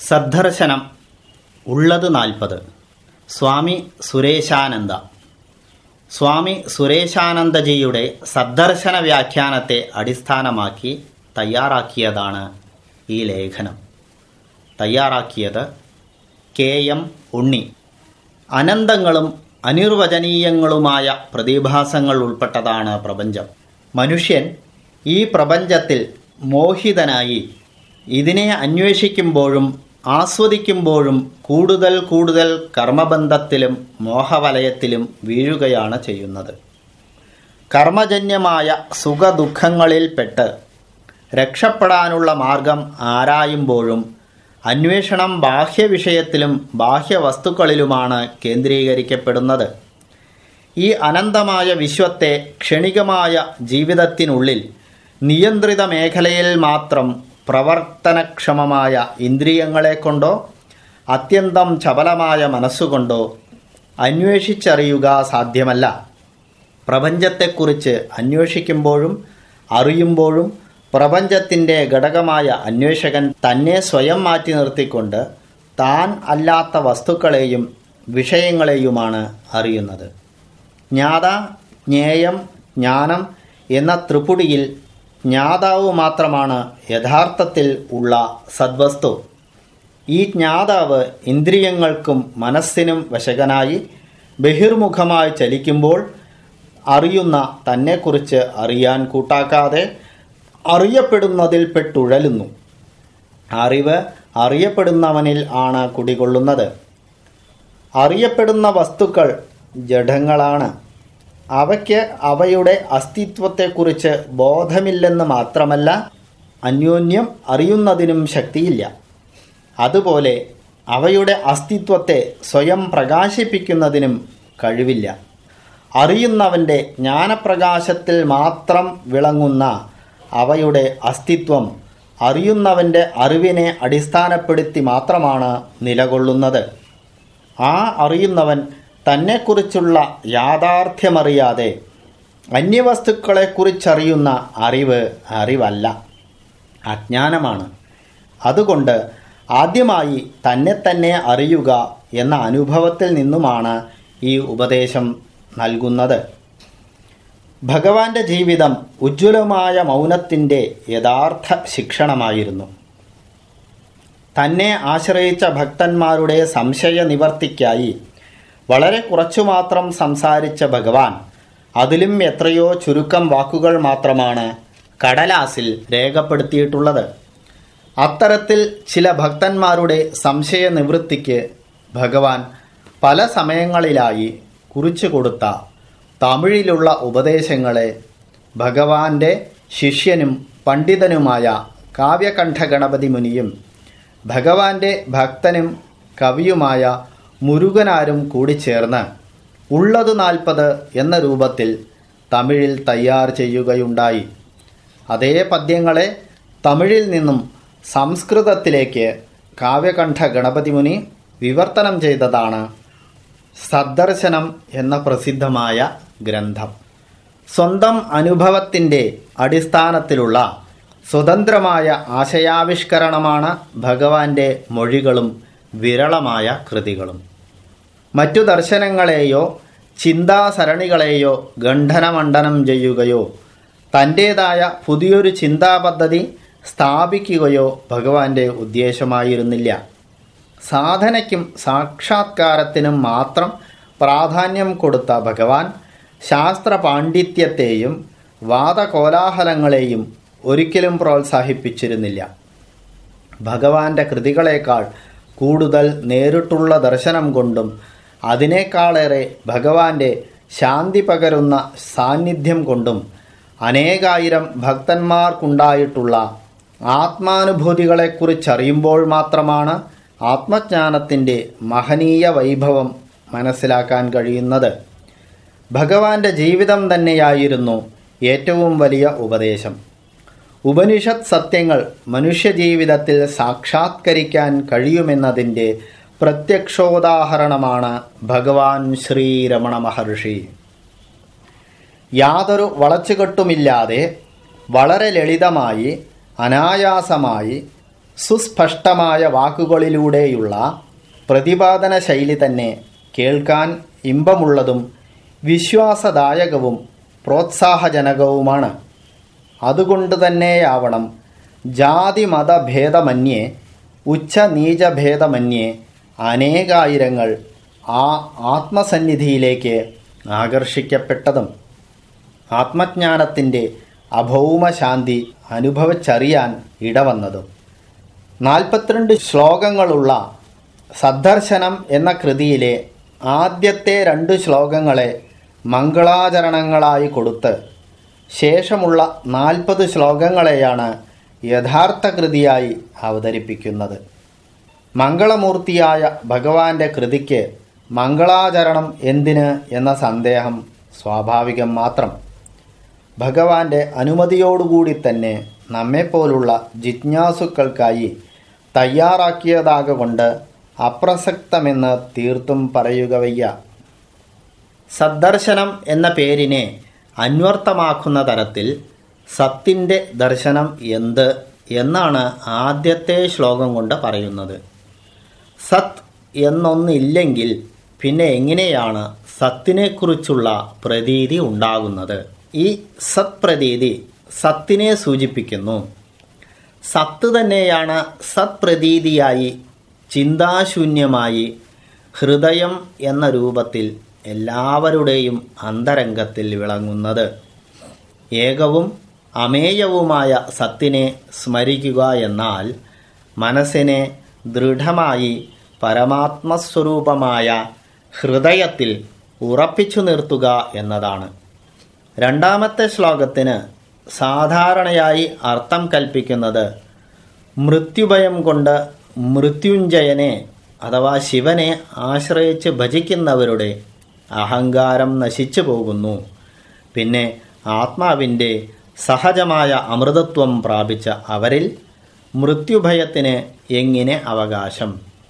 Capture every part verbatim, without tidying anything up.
സദ്ദർശനം ഉള്ളത് നാൽപ്പത്. സ്വാമി സുരേശാനന്ദ. സ്വാമി സുരേശാനന്ദജിയുടെ സദ്ദർശന വ്യാഖ്യാനത്തെ അടിസ്ഥാനമാക്കി തയ്യാറാക്കിയതാണ് ഈ ലേഖനം. തയ്യാറാക്കിയത് കെ എം ഉണ്ണി. അനന്തങ്ങളും അനിർവചനീയങ്ങളുമായ പ്രതിഭാസങ്ങൾ ഉൾപ്പെട്ടതാണ് പ്രപഞ്ചം. മനുഷ്യൻ ഈ പ്രപഞ്ചത്തിൽ മോഹിതനായി ഇതിനെ അന്വേഷിക്കുമ്പോഴും ആസ്വദിക്കുമ്പോഴും കൂടുതൽ കൂടുതൽ കർമ്മബന്ധത്തിലും മോഹവലയത്തിലും വീഴുകയാണ് ചെയ്യുന്നത്. കർമ്മജന്യമായ സുഖദുഃഖങ്ങളിൽപ്പെട്ട് രക്ഷപ്പെടാനുള്ള മാർഗം ആരായുമ്പോഴും അന്വേഷണം ബാഹ്യവിഷയത്തിലും ബാഹ്യവസ്തുക്കളിലുമാണ് കേന്ദ്രീകരിക്കപ്പെടുന്നത്. ഈ അനന്തമായ വിശ്വത്തെ ക്ഷണികമായ ജീവിതത്തിനുള്ളിൽ നിയന്ത്രിത മേഖലയിൽ മാത്രം പ്രവർത്തനക്ഷമമായ ഇന്ദ്രിയങ്ങളെ കൊണ്ടോ അത്യന്തം ചപലമായ മനസ്സുകൊണ്ടോ അന്വേഷിച്ചറിയുക സാധ്യമല്ല. പ്രപഞ്ചത്തെക്കുറിച്ച് അന്വേഷിക്കുമ്പോഴും അറിയുമ്പോഴും പ്രപഞ്ചത്തിൻ്റെ ഘടകമായ അന്വേഷകൻ തന്നെ സ്വയം മാറ്റി നിർത്തിക്കൊണ്ട് താൻ അല്ലാത്ത വസ്തുക്കളെയും വിഷയങ്ങളെയുമാണ് അറിയുന്നത്. ജ്ഞാത, ജ്ഞേയം, ജ്ഞാനം എന്ന ത്രിപുടിയിൽ ജ്ഞാതാവ് മാത്രമാണ് യഥാർത്ഥത്തിൽ ഉള്ള സദ്വസ്തു. ഈ ജ്ഞാതാവ് ഇന്ദ്രിയങ്ങൾക്കും മനസ്സിനും വശകനായി ബഹിർമുഖമായി ചലിക്കുമ്പോൾ അറിയുന്ന തന്നെക്കുറിച്ച് അറിയാൻ കൂട്ടാക്കാതെ അറിയപ്പെടുന്നതിൽ പെട്ടുഴലുന്നു. അറിവ് അറിയപ്പെടുന്നവനിൽ ആണ് കുടികൊള്ളുന്നത്. അറിയപ്പെടുന്ന വസ്തുക്കൾ ജഡങ്ങളാണ്. അവയ്ക്ക് അവയുടെ അസ്തിത്വത്തെക്കുറിച്ച് ബോധമില്ലെന്ന് മാത്രമല്ല, അന്യോന്യം അറിയുന്നതിനും ശക്തിയില്ല. അതുപോലെ അവയുടെ അസ്തിത്വത്തെ സ്വയം പ്രകാശിപ്പിക്കുന്നതിനും കഴിവില്ല. അറിയുന്നവൻ്റെ ജ്ഞാനപ്രകാശത്തിൽ മാത്രം വിളങ്ങുന്ന അവയുടെ അസ്തിത്വം അറിയുന്നവൻ്റെ അറിവിനെ അടിസ്ഥാനപ്പെടുത്തി മാത്രമാണ് നിലകൊള്ളുന്നത്. ആ അറിയുന്നവൻ തന്നെക്കുറിച്ചുള്ള യാഥാർത്ഥ്യമറിയാതെ അന്യവസ്തുക്കളെക്കുറിച്ചറിയുന്ന അറിവ് അറിവല്ല, അജ്ഞാനമാണ്. അതുകൊണ്ട് ആദ്യമായി തന്നെ തന്നെ അറിയുക എന്ന അനുഭവത്തിൽ നിന്നുമാണ് ഈ ഉപദേശം നൽകുന്നത്. ഭഗവാന്റെ ജീവിതം ഉജ്ജ്വലമായ മൗനത്തിൻ്റെ യഥാർത്ഥ ശിക്ഷണമായിരുന്നു. തന്നെ ആശ്രയിച്ച ഭക്തന്മാരുടെ സംശയ നിവർത്തിക്കായി വളരെ കുറച്ചു മാത്രം സംസാരിച്ച ഭഗവാൻ അതിലും എത്രയോ ചുരുക്കം വാക്കുകൾ മാത്രമാണ് കടലാസിൽ രേഖപ്പെടുത്തിയിട്ടുള്ളത്. അത്തരത്തിൽ ചില ഭക്തന്മാരുടെ സംശയ നിവൃത്തിക്ക് ഭഗവാൻ പല സമയങ്ങളിലായി കുറിച്ചു കൊടുത്ത തമിഴിലുള്ള ഉപദേശങ്ങളെ ഭഗവാന്റെ ശിഷ്യനും പണ്ഡിതനുമായ കാവ്യകണ്ഠ ഗണപതി മുനിയും ഭഗവാന്റെ ഭക്തനും കവിയുമായ മുരുകനാരും കൂടിച്ചേർന്ന് ഉള്ളത് നാൽപ്പത് എന്ന രൂപത്തിൽ തമിഴിൽ തയ്യാർ ചെയ്യുകയുണ്ടായി. അതേ പദ്യങ്ങളെ തമിഴിൽ നിന്നും സംസ്കൃതത്തിലേക്ക് കാവ്യകണ്ഠ ഗണപതി മുനി വിവർത്തനം ചെയ്തതാണ് സദ്ദർശനം എന്ന പ്രസിദ്ധമായ ഗ്രന്ഥം. സ്വന്തം അനുഭവത്തിൻ്റെ അടിസ്ഥാനത്തിലുള്ള സ്വതന്ത്രമായ ആശയാവിഷ്കരണമാണ് ഭഗവാന്റെ മൊഴികളും വിരളമായ കൃതികളും. മറ്റു ദർശനങ്ങളെയോ ചിന്താസരണികളെയോ ഖണ്ഡനമണ്ഡനം ചെയ്യുകയോ തൻ്റേതായ പുതിയൊരു ചിന്താപദ്ധതി സ്ഥാപിക്കുകയോ ഭഗവാന്റെ ഉദ്ദേശമായിരുന്നില്ല. സാധനയ്ക്കും സാക്ഷാത്കാരത്തിനും മാത്രം പ്രാധാന്യം കൊടുത്ത ഭഗവാൻ ശാസ്ത്ര പാണ്ഡിത്യത്തെയും വാദകോലാഹലങ്ങളെയും ഒരിക്കലും പ്രോത്സാഹിപ്പിച്ചിരുന്നില്ല. ഭഗവാന്റെ കൃതികളേക്കാൾ കൂടുതൽ നേരിട്ടുള്ള ദർശനം കൊണ്ടും അതിനേക്കാളേറെ ഭഗവാന്റെ ശാന്തി പകരുന്ന സാന്നിധ്യം കൊണ്ടും അനേകായിരം ഭക്തന്മാർക്കുണ്ടായിട്ടുള്ള ആത്മാനുഭൂതികളെക്കുറിച്ചറിയുമ്പോൾ മാത്രമാണ് ആത്മജ്ഞാനത്തിൻ്റെ മഹനീയ വൈഭവം മനസ്സിലാക്കാൻ കഴിയുന്നത്. ഭഗവാന്റെ ജീവിതം തന്നെയായിരുന്നു ഏറ്റവും വലിയ ഉപദേശം. ഉപനിഷത്ത് സത്യങ്ങൾ മനുഷ്യജീവിതത്തിൽ സാക്ഷാത്കരിക്കാൻ കഴിയുമെന്നതിൻ്റെ പ്രത്യക്ഷോദാഹരണമാണ് ഭഗവാൻ ശ്രീരമണ മഹർഷി. യാതൊരു വളച്ചുകെട്ടുമില്ലാതെ വളരെ ലളിതമായി അനായാസമായി സുസ്പഷ്ടമായ വാക്കുകളിലൂടെയുള്ള പ്രതിപാദന ശൈലി തന്നെ കേൾക്കാൻ ഇമ്പമുള്ളതും വിശ്വാസദായകവും പ്രോത്സാഹജനകവുമാണ്. അതുകൊണ്ട് തന്നെയാവണം ജാതി മതഭേദമന്യേ ഉച്ചനീചഭേദമന്യേ അനേകായിരങ്ങൾ ആ ആത്മസന്നിധിയിലേക്ക് ആകർഷിക്കപ്പെട്ടതും ആത്മജ്ഞാനത്തിൻ്റെ അഭൗമശാന്തി അനുഭവിച്ചറിയാൻ ഇടവന്നതും. നാൽപ്പത്തിരണ്ട് ശ്ലോകങ്ങളുള്ള സദ്ദർശനം എന്ന കൃതിയിലെ ആദ്യത്തെ രണ്ട് ശ്ലോകങ്ങളെ മംഗളാചരണങ്ങളായി കൊടുത്ത് ശേഷമുള്ള നാൽപ്പത് ശ്ലോകങ്ങളെയാണ് യഥാർത്ഥ കൃതിയായി അവതരിപ്പിക്കുന്നത്. മംഗളമൂർത്തിയായ ഭഗവാന്റെ കൃതിക്ക് മംഗളാചരണം എന്തിന് എന്ന സന്ദേഹം സ്വാഭാവികം മാത്രം. ഭഗവാന്റെ അനുമതിയോടുകൂടി തന്നെ നമ്മെപ്പോലുള്ള ജിജ്ഞാസുക്കൾക്കായി തയ്യാറാക്കിയതാകൊണ്ട് അപ്രസക്തമെന്ന് തീർത്തും പറയുക വയ്യ. സദ്ദർശനം എന്ന പേരിനെ അന്വർത്ഥമാക്കുന്ന തരത്തിൽ സത്തിൻ്റെ ദർശനം എന്ത് എന്നാണ് ആദ്യത്തെ ശ്ലോകം കൊണ്ട് പറയുന്നത്. സത് എന്നൊന്നില്ലെങ്കിൽ പിന്നെ എങ്ങനെയാണ് സത്തിനെക്കുറിച്ചുള്ള പ്രതീതി ഉണ്ടാകുന്നത്? ഈ സത് പ്രതീതി സത്തിനെ സൂചിപ്പിക്കുന്നു. സത്ത് തന്നെയാണ് സത് പ്രതീതിയായി ചിന്താശൂന്യമായി ഹൃദയം എന്ന രൂപത്തിൽ എല്ലാവരുടെയും അന്തരംഗത്തിൽ വിളങ്ങുന്നത്. ഏകവും അമേയവുമായ സത്തിനെ സ്മരിക്കുക എന്നാൽ മനസ്സിനെ ദൃഢമായി പരമാത്മസ്വരൂപമായ ഹൃദയത്തിൽ ഉറപ്പിച്ചു നിർത്തുക എന്നതാണ്. രണ്ടാമത്തെ ശ്ലോകത്തിന് സാധാരണയായി അർത്ഥം കൽപ്പിക്കുന്നത് മൃത്യുഭയം കൊണ്ട് മൃത്യുഞ്ജയനെ അഥവാ ശിവനെ ആശ്രയിച്ച് ഭജിക്കുന്നവരുടെ അഹങ്കാരം നശിച്ചു പോകുന്നു, പിന്നെ ആത്മാവിൻ്റെ സഹജമായ അമൃതത്വം പ്രാപിച്ച അവരിൽ മൃത്യുഭയത്തിന് എങ്ങനെ അവകാശം?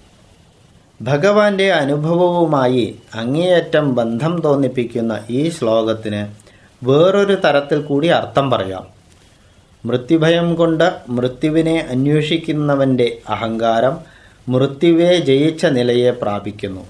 ഭഗവാന്റെ അനുഭവവുമായി അങ്ങേയറ്റം ബന്ധം തോന്നിപ്പിക്കുന്ന ഈ ശ്ലോകത്തിന് വേറൊരു തരത്തിൽ കൂടി അർത്ഥം പറയാം. മൃത്യുഭയം കൊണ്ട് മൃത്യുവിനെ അന്വേഷിക്കുന്നവൻ്റെ അഹങ്കാരം മൃത്യുവെ ജയിച്ച നിലയെ പ്രാപിക്കുന്നു.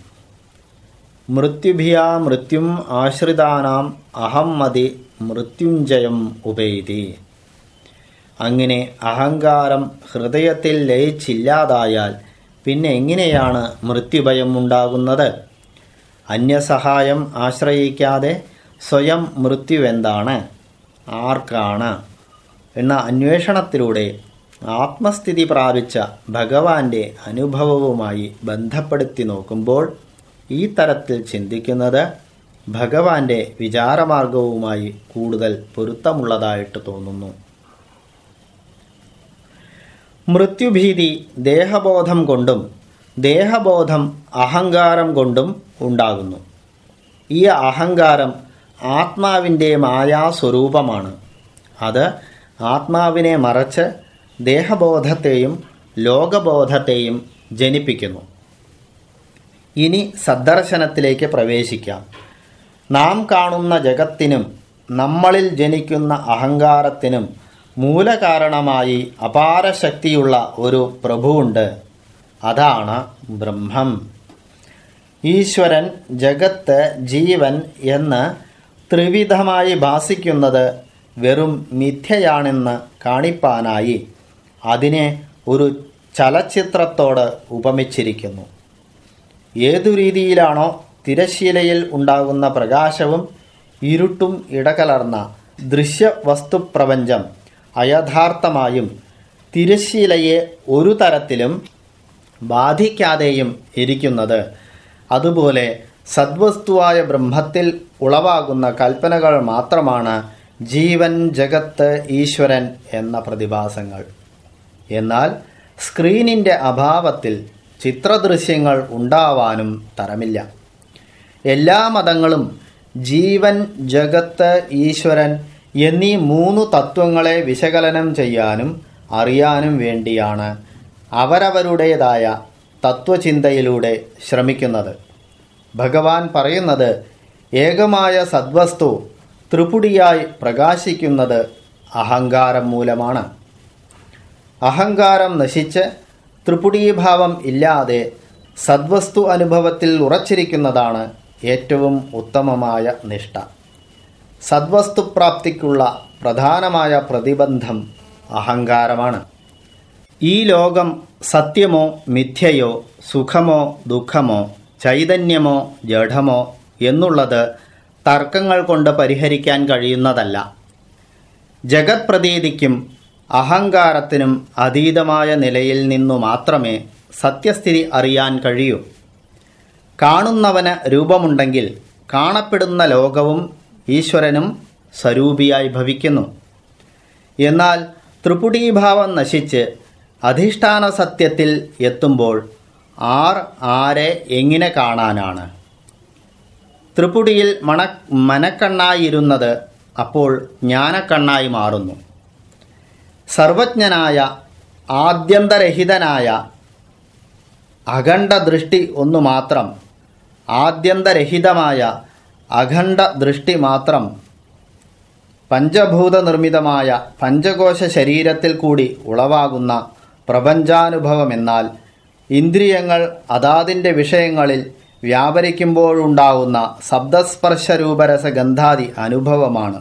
മൃത്യുഭിയാ മൃത്യും ആശ്രിതാനാം അഹം മതി മൃത്യുഞ്ജയം ഉപൈതി. അങ്ങനെ അഹങ്കാരം ഹൃദയത്തിൽ ലയിച്ചില്ലാതായാൽ പിന്നെ എങ്ങനെയാണ് മൃത്യുഭയം ഉണ്ടാകുന്നത്? അന്യസഹായം ആശ്രയിക്കാതെ സ്വയം മൃത്യുവെന്താണ്, ആർക്കാണ് എന്ന അന്വേഷണത്തിലൂടെ ആത്മസ്ഥിതി പ്രാപിച്ച ഭഗവാന്റെ അനുഭവവുമായി ബന്ധപ്പെടുത്തി നോക്കുമ്പോൾ ഈ തരത്തിൽ ചിന്തിക്കുന്നത് ഭഗവാന്റെ വിചാരമാർഗവുമായി കൂടുതൽ പൊരുത്തമുള്ളതായിട്ട് തോന്നുന്നു. മൃത്യുഭീതി ദേഹബോധം കൊണ്ടും ദേഹബോധം അഹങ്കാരം കൊണ്ടും ഉണ്ടാകുന്നു. ഈ അഹങ്കാരം ആത്മാവിൻ്റെ മായാസ്വരൂപമാണ്. അത് ആത്മാവിനെ മറച്ച് ദേഹബോധത്തെയും ലോകബോധത്തെയും ജനിപ്പിക്കുന്നു. ഇനി സദ്ദർശനത്തിലേക്ക് പ്രവേശിക്കാം. നാം കാണുന്ന ജഗത്തിനും നമ്മളിൽ ജനിക്കുന്ന അഹങ്കാരത്തിനും മൂലകാരണമായി അപാരശക്തിയുള്ള ഒരു പ്രഭുവുണ്ട്. അതാണ് ബ്രഹ്മം. ഈശ്വരൻ, ജഗത്ത്, ജീവൻ എന്ന് ത്രിവിധമായി ഭാസിക്കുന്നത് വെറും മിഥ്യയാണെന്ന് കാണിപ്പാനായി അതിനെ ഒരു ചലച്ചിത്രത്തോട് ഉപമിച്ചിരിക്കുന്നു. ഏതു രീതിയിലാണോ തിരശ്ശീലയിൽ ഉണ്ടാകുന്ന പ്രകാശവും ഇരുട്ടും ഇടകലർന്ന ദൃശ്യവസ്തുപ്രപഞ്ചം അയഥാർത്ഥമായും തിരശ്ശീലയെ ഒരു തരത്തിലും ബാധിക്കാതെയും ഇരിക്കുന്നത്, അതുപോലെ സദ്വസ്തുവായ ബ്രഹ്മത്തിൽ ഉളവാകുന്ന കൽപ്പനകൾ മാത്രമാണ് ജീവൻ, ജഗത്ത്, ഈശ്വരൻ എന്ന പ്രതിഭാസങ്ങൾ. എന്നാൽ സ്ക്രീനിൻ്റെ അഭാവത്തിൽ ചിത്രദൃശ്യങ്ങൾ ഉണ്ടാവാനും തരമില്ല. എല്ലാ മതങ്ങളും ജീവൻ, ജഗത്ത്, ഈശ്വരൻ എന്നീ മൂന്നു തത്വങ്ങളെ വിശകലനം ചെയ്യാനും അറിയാനും വേണ്ടിയാണ് അവരവരുടേതായ തത്വചിന്തയിലൂടെ ശ്രമിക്കുന്നത്. ഭഗവാൻ പറയുന്നത് ഏകമായ സദ്വസ്തു ത്രിപുടിയായി പ്രകാശിക്കുന്നത് അഹങ്കാരം മൂലമാണ്. അഹങ്കാരം നശിച്ച് ത്രിപുടീഭാവം ഇല്ലാതെ സദ്വസ്തു അനുഭവത്തിൽ ഉറച്ചിരിക്കുന്നതാണ് ഏറ്റവും ഉത്തമമായ നിഷ്ഠ. സദ്വസ്തുപ്രാപ്തിക്കുള്ള പ്രധാനമായ പ്രതിബന്ധം അഹങ്കാരമാണ്. ഈ ലോകം സത്യമോ മിഥ്യയോ സുഖമോ ദുഃഖമോ ചൈതന്യമോ ജഡമോ എന്നുള്ളത് തർക്കങ്ങൾ കൊണ്ട് പരിഹരിക്കാൻ കഴിയുന്നതല്ല. ജഗത് പ്രതീതിക്കും അഹങ്കാരത്തിനും അതീതമായ നിലയിൽ നിന്നു മാത്രമേ സത്യസ്ഥിതി അറിയാൻ കഴിയൂ. കാണുന്നവന് രൂപമുണ്ടെങ്കിൽ കാണപ്പെടുന്ന ലോകവും ഈശ്വരനും സ്വരൂപിയായി ഭവിക്കുന്നു. എന്നാൽ ത്രിപുടീഭാവം നശിച്ച് അധിഷ്ഠാന സത്യത്തിൽ എത്തുമ്പോൾ ആർ ആരെ എങ്ങനെ കാണാനാണ്? ത്രിപുടിയിൽ മണ മനക്കണ്ണായിരുന്നത് അപ്പോൾ ജ്ഞാനക്കണ്ണായി മാറുന്നു. സർവജ്ഞനായ ആദ്യന്തരഹിതനായ അഖണ്ഡ ദൃഷ്ടി ഒന്നു മാത്രം, ആദ്യന്തരഹിതമായ അഖണ്ഡ ദൃഷ്ടി മാത്രം പഞ്ചഭൂത നിർമ്മിതമായ പഞ്ചകോശ ശരീരത്തിൽ കൂടി ഉളവാകുന്ന പ്രപഞ്ചാനുഭവമെന്നാൽ ഇന്ദ്രിയങ്ങൾ അതാതിൻ്റെ വിഷയങ്ങളിൽ വ്യാപരിക്കുമ്പോഴുണ്ടാകുന്ന ശബ്ദസ്പർശരൂപരസഗന്ധാദി അനുഭവമാണ്.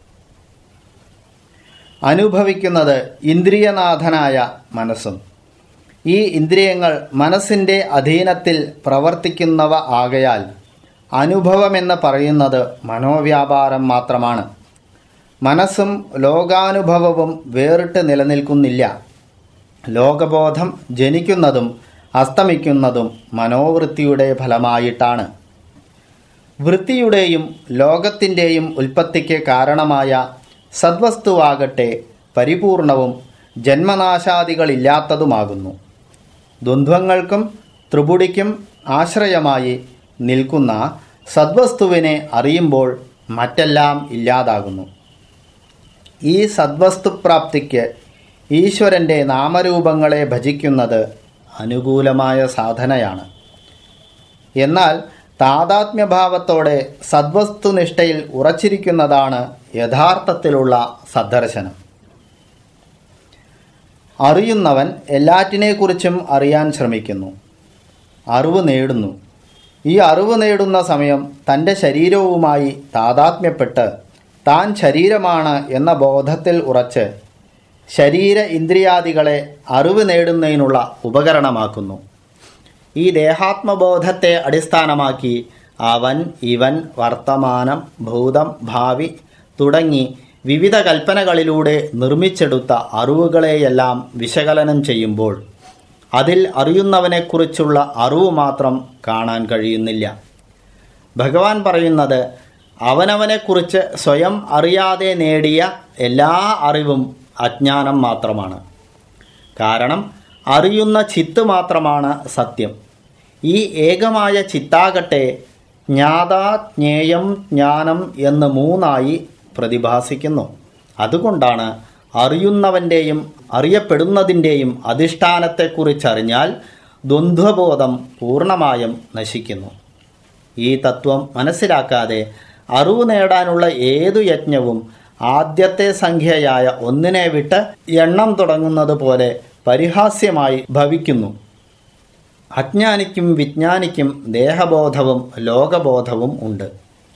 അനുഭവിക്കുന്നത് ഇന്ദ്രിയനാഥനായ മനസ്സും. ഈ ഇന്ദ്രിയങ്ങൾ മനസ്സിൻ്റെ അധീനത്തിൽ പ്രവർത്തിക്കുന്നവ ആകയാൽ അനുഭവമെന്ന് പറയുന്നത് മനോവ്യാപാരം മാത്രമാണ്. മനസ്സും ലോകാനുഭവവും വേറിട്ട് നിലനിൽക്കുന്നില്ല. ലോകബോധം ജനിക്കുന്നതും അസ്തമിക്കുന്നതും മനോവൃത്തിയുടെ ഫലമായിട്ടാണ്. വൃത്തിയുടെയും ലോകത്തിൻ്റെയും ഉൽപ്പത്തിക്ക് കാരണമായ സദ്വസ്തുവാകട്ടെ പരിപൂർണവും ജന്മനാശാദികളില്ലാത്തതുമാകുന്നു. ദ്വന്ദ്വങ്ങൾക്കും ത്രിപുടിക്കും ആശ്രയമായി നിൽക്കുന്ന സദ്വസ്തുവിനെ അറിയുമ്പോൾ മറ്റെല്ലാം ഇല്ലാതാകുന്നു. ഈ സദ്വസ്തുപ്രാപ്തിക്ക് ഈശ്വരൻ്റെ നാമരൂപങ്ങളെ ഭജിക്കുന്നത് അനുകൂലമായ സാധനയാണ്. എന്നാൽ താദാത്മ്യഭാവത്തോടെ സദ്വസ്തുനിഷ്ഠയിൽ ഉറച്ചിരിക്കുന്നതാണ് യഥാർത്ഥത്തിലുള്ള സദ്ദർശനം. അറിയുന്നവൻ എല്ലാറ്റിനെക്കുറിച്ചും അറിയാൻ ശ്രമിക്കുന്നു, അറിവ് നേടുന്നു. ഈ അറിവ് നേടുന്ന സമയം തൻ്റെ ശരീരവുമായി താദാത്മ്യപ്പെട്ട് താൻ ശരീരമാണ് എന്ന ബോധത്തിൽ ഉറച്ച് ശരീര ഇന്ദ്രിയാദികളെ അറിവ് നേടുന്നതിനുള്ള ഉപകരണമാക്കുന്നു. ഈ ദേഹാത്മബോധത്തെ അടിസ്ഥാനമാക്കി അവൻ, ഇവൻ, വർത്തമാനം, ഭൂതം, ഭാവി തുടങ്ങി വിവിധ കൽപ്പനകളിലൂടെ നിർമ്മിച്ചെടുത്ത അറിവുകളെയെല്ലാം വിശകലനം ചെയ്യുമ്പോൾ അതിൽ അറിയുന്നവനെക്കുറിച്ചുള്ള അറിവ് മാത്രം കാണാൻ കഴിയുന്നില്ല. ഭഗവാൻ പറയുന്നത് അവനവനെക്കുറിച്ച് സ്വയം അറിയാതെ നേടിയ എല്ലാ അറിവും അജ്ഞാനം മാത്രമാണ്. കാരണം അറിയുന്ന ചിത്ത് മാത്രമാണ് സത്യം. ഈ ഏകമായ ചിത്താകട്ടെ ജ്ഞാതാ, ജ്ഞേയം, ജ്ഞാനം എന്ന് മൂന്നായി പ്രതിഭാസിക്കുന്നു. അതുകൊണ്ടാണ് അറിയുന്നവൻ്റെയും അറിയപ്പെടുന്നതിൻ്റെയും അധിഷ്ഠാനത്തെക്കുറിച്ചറിഞ്ഞാൽ ദ്വന്ദ്വബോധം പൂർണ്ണമായും നശിക്കുന്നു. ഈ തത്വം മനസ്സിലാക്കാതെ അറിവ് നേടാനുള്ള ഏതു യജ്ഞവും ആദ്യത്തെ സംഖ്യയായ ഒന്നിനെ വിട്ട് എണ്ണം തുടങ്ങുന്നത് പോലെ പരിഹാസ്യമായി ഭവിക്കുന്നു. അജ്ഞാനിക്കും വിജ്ഞാനിക്കും ദേഹബോധവും ലോകബോധവും ഉണ്ട്.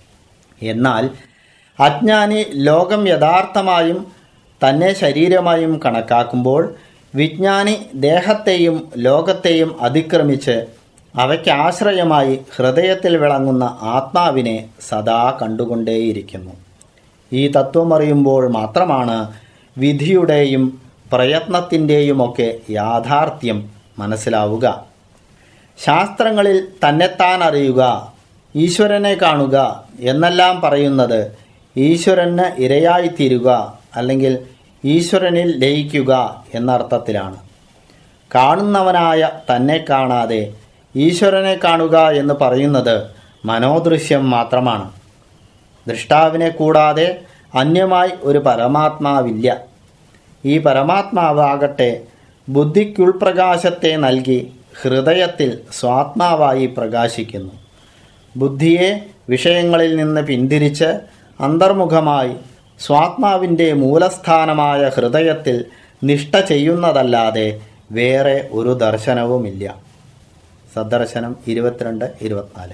എന്നാൽ അജ്ഞാനി ലോകം യഥാർത്ഥമായും തന്നെ ശരീരമായും കണക്കാക്കുമ്പോൾ വിജ്ഞാനി ദേഹത്തെയും ലോകത്തെയും അതിക്രമിച്ച് അവയ്ക്ക് ആശ്രയമായി ഹൃദയത്തിൽ വിളങ്ങുന്ന ആത്മാവിനെ സദാ കണ്ടുകൊണ്ടേയിരിക്കുന്നു. ഈ തത്വമറിയുമ്പോൾ മാത്രമാണ് വിധിയുടെയും പ്രയത്നത്തിൻ്റെയുമൊക്കെ യാഥാർത്ഥ്യം മനസ്സിലാവുക. ശാസ്ത്രങ്ങളിൽ തന്നെത്താൻ അറിയുക, ഈശ്വരനെ കാണുക എന്നെല്ലാം പറയുന്നത് ഈശ്വരന് ഇരയായിത്തീരുക അല്ലെങ്കിൽ ഈശ്വരനിൽ ലയിക്കുക എന്നർത്ഥത്തിലാണ്. കാണുന്നവനായ തന്നെ കാണാതെ ഈശ്വരനെ കാണുക എന്ന് പറയുന്നത് മനോദൃശ്യം മാത്രമാണ്. ദൃഷ്ടാവിനെ കൂടാതെ അന്യമായി ഒരു പരമാത്മാവില്ല. ഈ പരമാത്മാവാകട്ടെ ബുദ്ധിക്കുൾപ്രകാശത്തെ നൽകി ഹൃദയത്തിൽ സ്വാത്മാവായി പ്രകാശിക്കുന്നു. ബുദ്ധിയെ വിഷയങ്ങളിൽ നിന്ന് പിന്തിരിച്ച് അന്തർമുഖമായി സ്വാത്മാവിൻ്റെ മൂലസ്ഥാനമായ ഹൃദയത്തിൽ നിഷ്ഠ ചെയ്യുന്നതല്ലാതെ വേറെ ഒരു ദർശനവുമില്ല. സദ്ദർശനം ഇരുപത്തിരണ്ട് ഇരുപത്തിനാല്.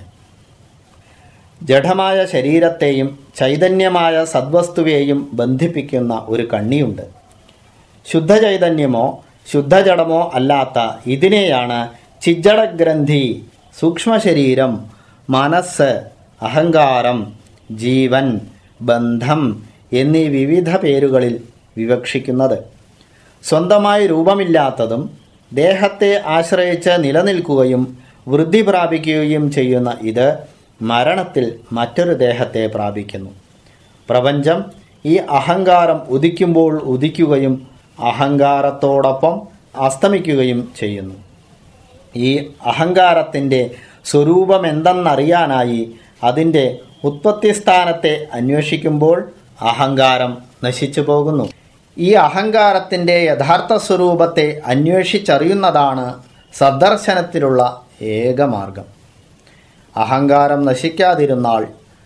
ജഡമായ ശരീരത്തെയും ചൈതന്യമായ സദ്വസ്തുവേയും ബന്ധിപ്പിക്കുന്ന ഒരു കണ്ണിയുണ്ട്. ശുദ്ധചൈതന്യമോ ശുദ്ധജഡമോ അല്ലാത്ത ഇതിനെയാണ് ചിജ്ജടഗ്രന്ഥി, സൂക്ഷ്മശരീരം, മനസ്സ്, അഹങ്കാരം, ജീവൻ, ബന്ധം എന്നീ വിവിധ പേരുകളിൽ വിവക്ഷിക്കുന്നത്. സ്വന്തമായി രൂപമില്ലാത്തതും ദേഹത്തെ ആശ്രയിച്ച് നിലനിൽക്കുകയും വൃദ്ധി പ്രാപിക്കുകയും ചെയ്യുന്ന ഇത് മരണത്തിൽ മറ്റൊരു ദേഹത്തെ പ്രാപിക്കുന്നു. പ്രപഞ്ചം ഈ അഹങ്കാരം ഉദിക്കുമ്പോൾ ഉദിക്കുകയും അഹങ്കാരത്തോടൊപ്പം അസ്തമിക്കുകയും ചെയ്യുന്നു. ഈ അഹങ്കാരത്തിൻ്റെ സ്വരൂപമെന്തെന്നറിയാനായി അതിൻ്റെ ഉത്പത്തിസ്ഥാനത്തെ അന്വേഷിക്കുമ്പോൾ അഹങ്കാരം നശിച്ചു പോകുന്നു. ഈ അഹങ്കാരത്തിൻ്റെ യഥാർത്ഥ സ്വരൂപത്തെ അന്വേഷിച്ചറിയുന്നതാണ് സദ്ദർശനത്തിലുള്ള ഏകമാർഗം. അഹങ്കാരം നശിക്കാതിരുന്നാൽ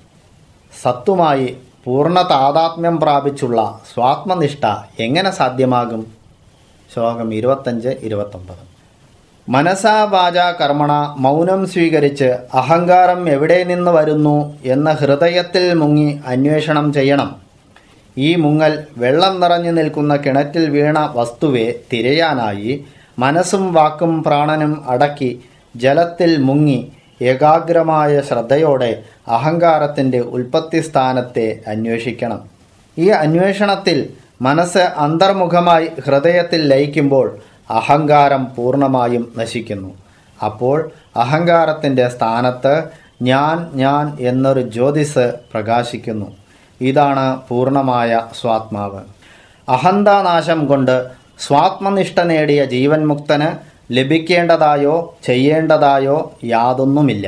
സത്തുമായി പൂർണ്ണ താതാത്മ്യം പ്രാപിച്ചുള്ള സ്വാത്മനിഷ്ഠ എങ്ങനെ സാധ്യമാകും? ശ്ലോകം ഇരുപത്തഞ്ച് ഇരുപത്തൊമ്പത്. മനസാ വാചാ കർമ്മണ മൗനം സ്വീകരിച്ച് അഹങ്കാരം എവിടെ നിന്ന് വരുന്നു എന്ന് ഹൃദയത്തിൽ മുങ്ങി അന്വേഷണം ചെയ്യണം. ഈ മുങ്ങൽ വെള്ളം നിറഞ്ഞു നിൽക്കുന്ന കിണറ്റിൽ വീണ വസ്തുവെ തിരയാനായി മനസ്സും വാക്കും പ്രാണനും അടക്കി ജലത്തിൽ മുങ്ങി ഏകാഗ്രമായ ശ്രദ്ധയോടെ അഹങ്കാരത്തിൻ്റെ ഉൽപ്പത്തി സ്ഥാനത്തെ അന്വേഷിക്കണം. ഈ അന്വേഷണത്തിൽ മനസ്സ് അന്തർമുഖമായി ഹൃദയത്തിൽ ലയിക്കുമ്പോൾ അഹങ്കാരം പൂർണ്ണമായും നശിക്കുന്നു. അപ്പോൾ അഹങ്കാരത്തിൻ്റെ സ്ഥാനത്ത് ഞാൻ ഞാൻ എന്നൊരു ജ്യോതിസ് പ്രകാശിക്കുന്നു. ഇതാണ് പൂർണ്ണമായ സ്വാത്മാവ്. അഹന്താനാശം കൊണ്ട് സ്വാത്മനിഷ്ഠ നേടിയ ജീവൻ മുക്തന് ലഭിക്കേണ്ടതായോ ചെയ്യേണ്ടതായോ യാതൊന്നുമില്ല.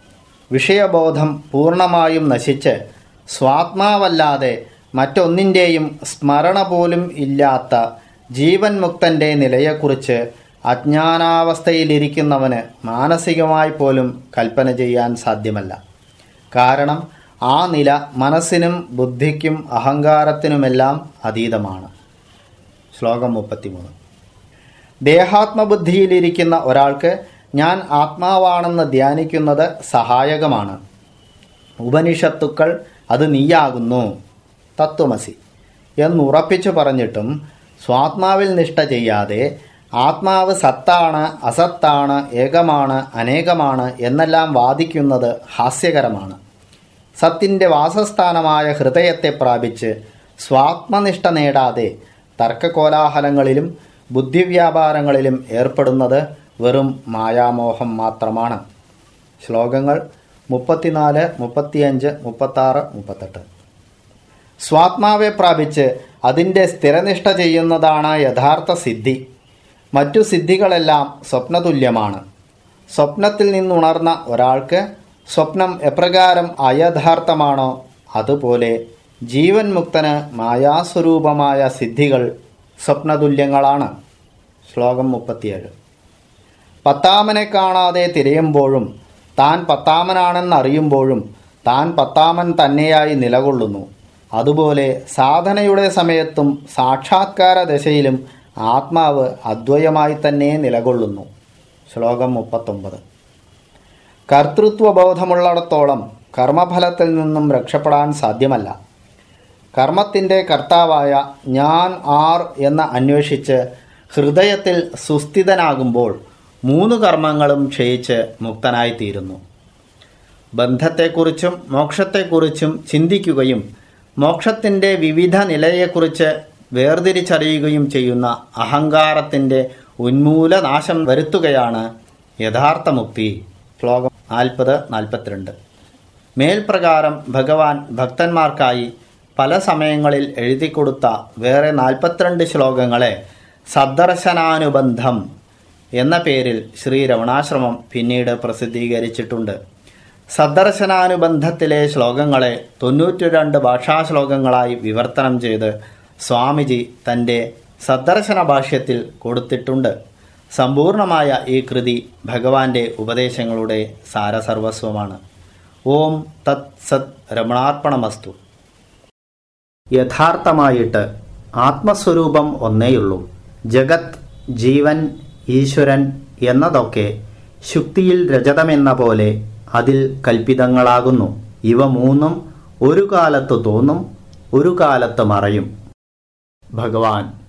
വിഷയബോധം പൂർണ്ണമായും നശിച്ച് സ്വാത്മാവല്ലാതെ മറ്റൊന്നിൻ്റെയും സ്മരണ പോലും ഇല്ലാത്ത ജീവൻ മുക്തൻ്റെ നിലയെക്കുറിച്ച് അജ്ഞാനാവസ്ഥയിലിരിക്കുന്നവന് മാനസികമായി പോലും കൽപ്പന ചെയ്യാൻ സാധ്യമല്ല. കാരണം ആ നില മനസ്സിനും ബുദ്ധിക്കും അഹങ്കാരത്തിനുമെല്ലാം അതീതമാണ്. ശ്ലോകം മുപ്പത്തിമൂന്ന്. ദേഹാത്മബുദ്ധിയിലിരിക്കുന്ന ഒരാൾക്ക് ഞാൻ ആത്മാവാണെന്ന് ധ്യാനിക്കുന്നത് സഹായകമാണ്. ഉപനിഷത്തുക്കൾ അത് നീയാകുന്നു, തത്വമസി എന്നുറപ്പിച്ചു പറഞ്ഞിട്ടും സ്വാത്മാവിൽ നിഷ്ഠ ചെയ്യാതെ ആത്മാവ് സത്താണ്, അസത്താണ്, ഏകമാണ്, അനേകമാണ് എന്നെല്ലാം വാദിക്കുന്നത് ഹാസ്യകരമാണ്. സത്തിൻ്റെ വാസസ്ഥാനമായ ഹൃദയത്തെ പ്രാപിച്ച് സ്വാത്മനിഷ്ഠ നേടാതെ തർക്കകോലാഹലങ്ങളിലും ബുദ്ധിവ്യാപാരങ്ങളിലും ഏർപ്പെടുന്നത് വെറും മായാമോഹം മാത്രമാണ്. ശ്ലോകങ്ങൾ മുപ്പത്തിനാല്, മുപ്പത്തിയഞ്ച്, മുപ്പത്താറ്, മുപ്പത്തെട്ട്. സ്വാത്മാവെ പ്രാപിച്ച് അതിൻ്റെ സ്ഥിരനിഷ്ഠ ചെയ്യുന്നതാണ് യഥാർത്ഥ സിദ്ധി. മറ്റു സിദ്ധികളെല്ലാം സ്വപ്നതുല്യമാണ്. സ്വപ്നത്തിൽ നിന്നുണർന്ന ഒരാൾക്ക് സ്വപ്നം എപ്രകാരം അയഥാർത്ഥമാണോ അതുപോലെ ജീവൻ മുക്തന് മായാസ്വരൂപമായ സിദ്ധികൾ സ്വപ്നതുല്യങ്ങളാണ്. ശ്ലോകം മുപ്പത്തിയേഴ്. പത്താമനെ കാണാതെ തിരയുമ്പോഴും താൻ പത്താമനാണെന്നറിയുമ്പോഴും താൻ പത്താമൻ തന്നെയായി നിലകൊള്ളുന്നു. അതുപോലെ സാധനയുടെ സമയത്തും സാക്ഷാത്കാര ദശയിലും ആത്മാവ് അദ്വയമായി തന്നെ നിലകൊള്ളുന്നു. ശ്ലോകം മുപ്പത്തൊമ്പത്. കർത്തൃത്വബോധമുള്ളിടത്തോളം കർമ്മഫലത്തിൽ നിന്നും രക്ഷപ്പെടാൻ സാധ്യമല്ല. കർമ്മത്തിൻ്റെ കർത്താവായ ഞാൻ ആർ എന്ന് അന്വേഷിച്ച് ഹൃദയത്തിൽ സുസ്ഥിതനാകുമ്പോൾ മൂന്ന് കർമ്മങ്ങളും ക്ഷയിച്ച് മുക്തനായിത്തീരുന്നു. ബന്ധത്തെക്കുറിച്ചും മോക്ഷത്തെക്കുറിച്ചും ചിന്തിക്കുകയും മോക്ഷത്തിൻ്റെ വിവിധ നിലയെക്കുറിച്ച് വേർതിരിച്ചറിയുകയും ചെയ്യുന്ന അഹങ്കാരത്തിൻ്റെ ഉന്മൂലനാശം വരുത്തുകയാണ് യഥാർത്ഥ മുക്തി. ശ്ലോകം നാൽപ്പത് നാൽപ്പത്തിരണ്ട്. മേൽപ്രകാരം ഭഗവാൻ ഭക്തന്മാർക്കായി പല സമയങ്ങളിൽ എഴുതിക്കൊടുത്ത വേറെ നാൽപ്പത്തിരണ്ട് ശ്ലോകങ്ങളെ സദ്ദർശനാനുബന്ധം എന്ന പേരിൽ ശ്രീ രമണാശ്രമം പിന്നീട് പ്രസിദ്ധീകരിച്ചിട്ടുണ്ട്. സദ്ദർശനാനുബന്ധത്തിലെ ശ്ലോകങ്ങളെ തൊണ്ണൂറ്റി രണ്ട് ഭാഷാശ്ലോകങ്ങളായി വിവർത്തനം ചെയ്ത് സ്വാമിജി തൻ്റെ സദ്ദർശന ഭാഷ്യത്തിൽ കൊടുത്തിട്ടുണ്ട്. സമ്പൂർണമായ ഈ കൃതി ഭഗവാന്റെ ഉപദേശങ്ങളുടെ സാരസർവസ്വമാണ്. ഓം തത് സത് രമണാർപ്പണമസ്തു. യഥാർത്ഥമായിട്ട് ആത്മസ്വരൂപം ഒന്നേയുള്ളൂ. ജഗത്, ജീവൻ, ഈശ്വരൻ എന്നതൊക്കെ ശുക്തിയിൽ രജതമെന്ന പോലെ അതിൽ കൽപ്പിതങ്ങളാകുന്നു. ഇവ മൂന്നും ഒരു കാലത്ത് തോന്നും, ഒരു കാലത്ത് മറയും. ഭഗവാൻ